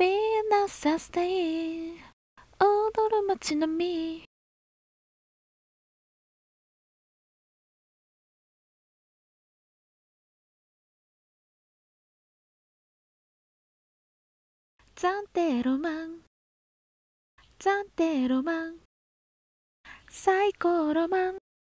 ヴィーナスサステイン踊る街並み暫定ロマン暫定ロマン最高ロマン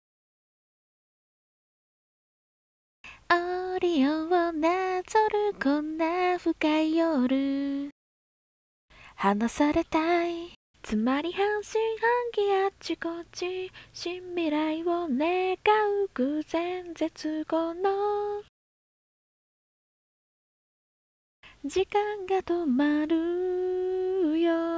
オリオンをなぞるこんな深い夜離されたいつまり半信半疑あっちこっち新未来を願う偶然絶後の時間が止まるよ